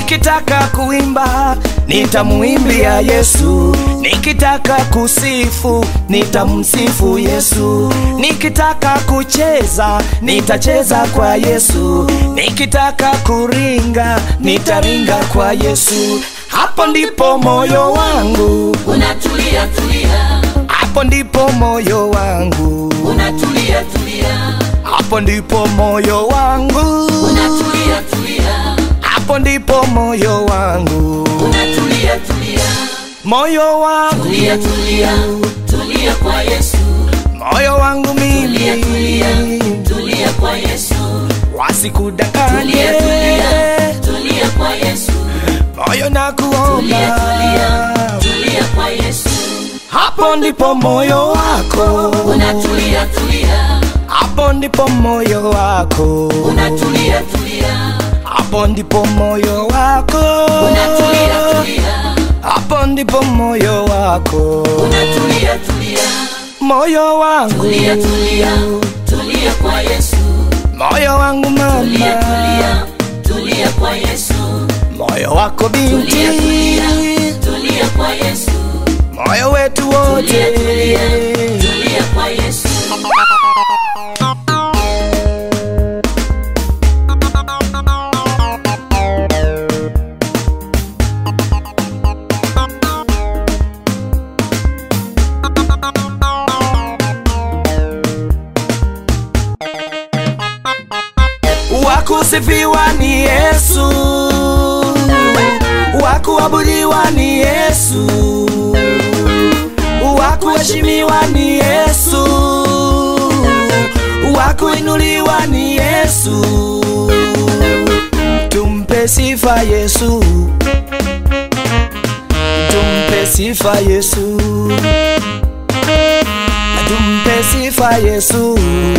Nikitaka kuimba nitamuimbia Yesu, nikitaka kusifu nitamsifu Yesu, nikitaka kucheza nitacheza kwa Yesu, nikitaka kuringa nitaringa kwa Yesu. Hapo ndipo moyo wangu unatulia tulia, hapo ndipo moyo wangu unatulia tulia, hapo ndipo moyo wangu unatulia tulia, hapo ndipo moyo wangu unatulia tulia, moyo wangu tulia tulia, tulia kwa Yesu, moyo wangu mimi tulia tulia, tulia kwa Yesu, wasikudanganye, tulia tulia, tulia kwa Yesu, moyo nakuomba, tulia tulia, tulia kwa Yesu. hapo ndipo moyo wako Unatulia tulia, hapo ndipo moyo wako unatulia tulia, hapo ndipo moyo wako unatulia tulia, hapo ndipo moyo wako unatulia tulia, moyo wangu tulia tulia, tulia kwa Yesu, moyo wangu mama tulia tulia, tulia kwa Yesu, moyo wako binti tulia tulia, tulia kwa Yesu, moyo wetu wote tulia tulia, tulia kwa Yesu. Wakusifiwa ni Yesu, wakuabudiwa ni Yesu, wakuheshimiwa ni Yesu, wakuinuliwa ni Yesu. Tumpe sifa Yesu, tumpe sifa Yesu, tumpe sifa Yesu,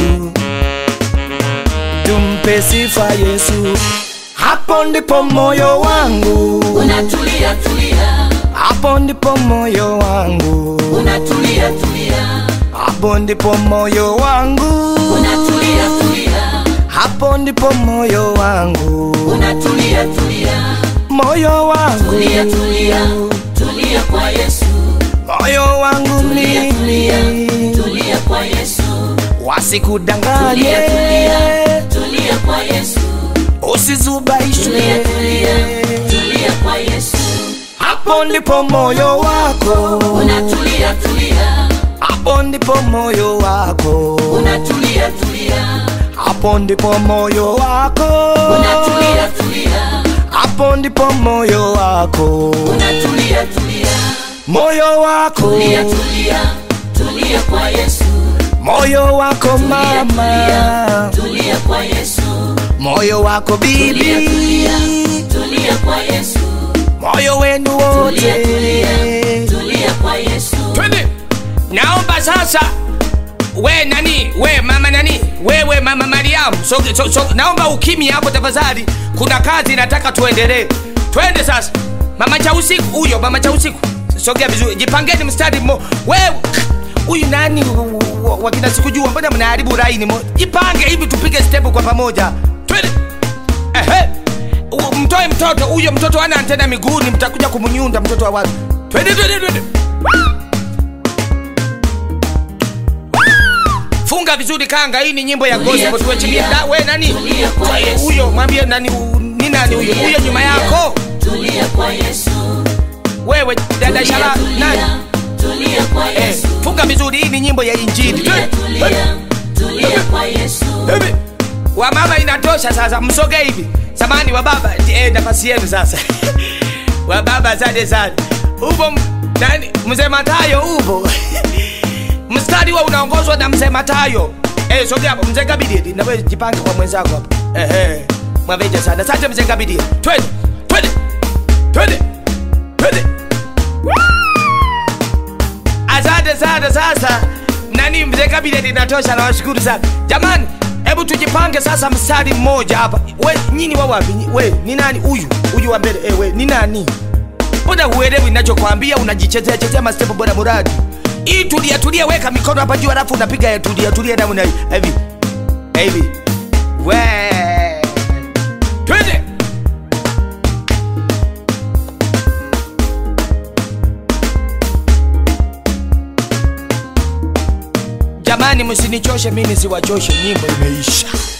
tumpe sifa Yesu. Hapo ndipo moyo wangu Unatulia tulia, hapo ndipo moyo wangu unatulia tulia, hapo ndipo moyo wangu unatulia tulia, hapo ndipo moyo wangu unatulia tulia, moyo wangu tulia tulia, tulia kwa Yesu, moyo wangu tulia tulia, mimi tulia kwa Yesu, wasikudanganye, tulia tulia, tulia kwa Yesu, usizubaishwe, tulia tulia, tulia kwa Yesu, hapo ndipo moyo wako unatulia tulia, hapo ndipo moyo wako unatulia tulia, hapo ndipo moyo wako unatulia tulia, hapo ndipo moyo wako unatulia tulia, moyo wako tulia tulia, tulia kwa Yesu, moyo wako mama tulia kwa Yesu, moyo wako tulia bibi tulia, tulia kwa Yesu, moyo wenu tulia wote tulia, tulia kwa Yesu. Twende. Naomba sasa we nani, we mama nani, wewe mama Mariamu, naomba ukimya hapo tafadhali, kuna kazi nataka tuendelee. Twende sasa. Mama cha usiku huyo, mama cha usiku. Sogea vizuri, jipangeni mstari wewe huyu nani wakina sikujua, mbona mnaharibu line jipange hivi tupige step kwa pamoja. Twende. Mtoe mtoto huyo, mtoto ana antena miguuni, mtakuja kumunyunda mtoto wa watu. Twende twende twende. Funga vizuri kanga, hii ni nyimbo ya gospel tuwechimia. We nani? Huyo mwambie nani, ni nani huyo? Huyo nyuma yako. Tulia kwa Yesu. Wewe dada Shala nani? Tulia kwa Yesu. Funga vizuri, hii ni nyimbo ya Injili. Tulia kwa Yesu. Wa mama inatosha sasa, msoge hivi. Samani wa baba, nafasi yenu sasa. Wa baba asante sana. Upo nani? Mzee Matayo upo. Mstari wa unaongozwa na Mzee Matayo. Sogea hapo Mzee Kabidi, na wewe jipange kwa mwenzako hapo. Mwaveje sana. Asante Mzee Kabidi. Twende. Twende. Twende. Twende. Asante sana sasa. Nani Mzee Kabidi inatosha, na washukuru sana. Jamani, hebu tujipange sasa mstari mmoja hapa. We nyinyi wa wapi? We ni nani huyu? Huyu wa mbele. We ni nani? Mbona huelewi ninachokuambia, unajichezea chezea mastep bora muradi. Hii tulia tulia, weka mikono hapa juu alafu unapiga ya tulia tulia namna hii. Hivi. Hivi. We. Twende. Jamani msinichoshe mimi nisiwachoshe, nyimbo imeisha.